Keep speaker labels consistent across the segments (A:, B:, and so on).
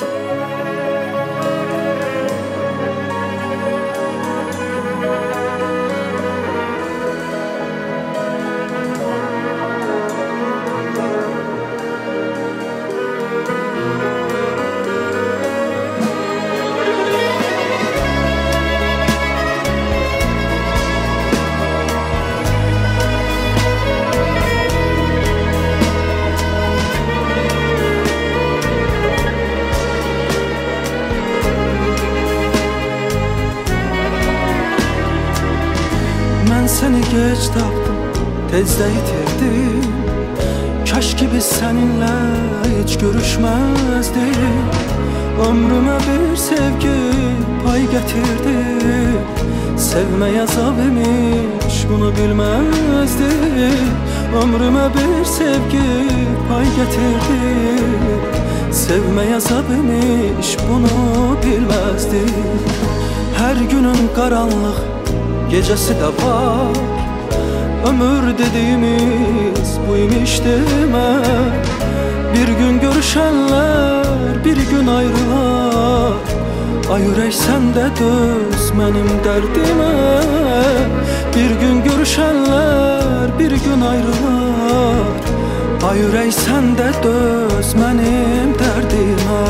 A: Seni geç tapdım, tezdə itirdim. Kaş ki biz seninle hiç görüşmezdik. Ömrüme bir sevgi pay getirdi. Sevmeye azab imiş, bunu bilmezdim. Ömrüme bir sevgi pay getirdi. Sevmeye azab imiş, bunu bilmezdim. Her günün karanlık gecesi de var. Ömür dediğimiz buymuş deme. Bir gün görüşenler bir gün ayrılar. Ay yürek sen de döz benim derdime. Bir gün görüşenler bir gün ayrılar. Ay yürek sen de döz benim derdime.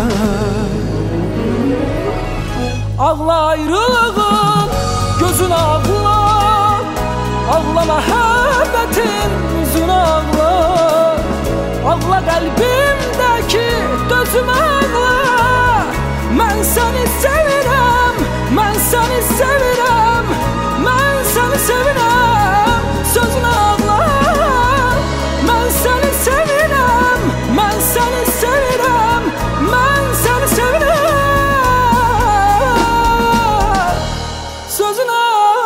B: Ağla ayrılığın gözün ağla. Ağla məhəbbətin üzün ağla. Ağla qəlbimdəki dözüm ağla. Mən səni sevirəm, mən səni sevirəm, mən səni sevirəm. Sözün ağla. Mən səni sevirəm, mən səni sevirəm, mən səni sevirəm. Sözün ağla.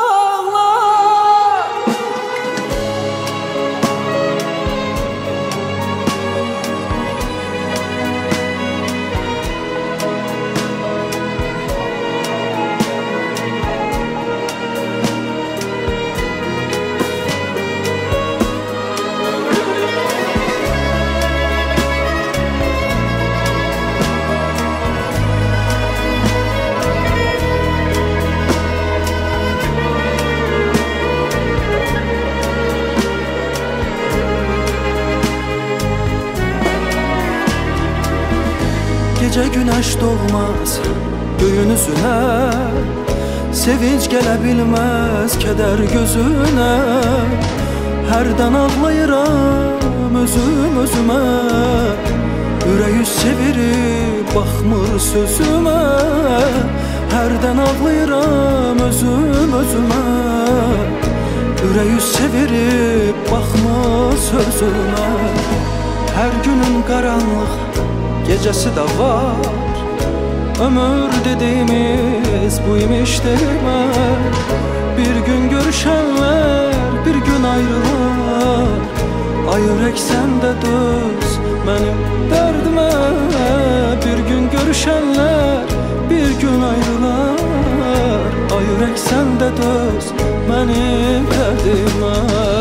A: Gece güneş doğmaz göğün üzüne. Sevinç gələ bilməz keder gözüne. Hərdən ağlayıram özüm özüme. Ürək üz çevirib baxmır sözüme. Hərdən ağlayıram özüm özüme. Ürək üz çevirib baxmır sözüme. Her günün karanlık gecesi de var. Ömür dediğimiz buymuş deme. Bir gün görüşenler bir gün ayrılar. Ay yürek sen de döz benim derdime. Bir gün görüşenler bir gün ayrılar. Ay yürek sen de döz benim derdime.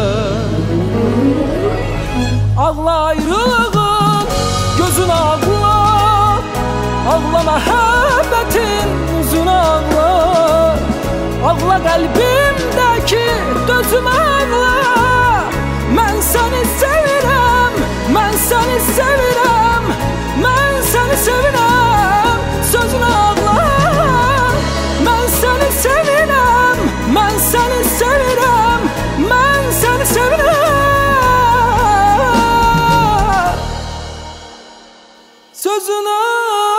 B: Ağla ayrılığın gözün ağla. Ağla məhəbbətin üzün ağla. Ağla qəlbimdəki dözüm ağla. Mən səni sevirəm, mən səni sevirəm, mən səni sevirəm. Sözün ağla. Mən səni sevirəm, mən səni sevirəm, mən səni sevirəm. Sözün ağla.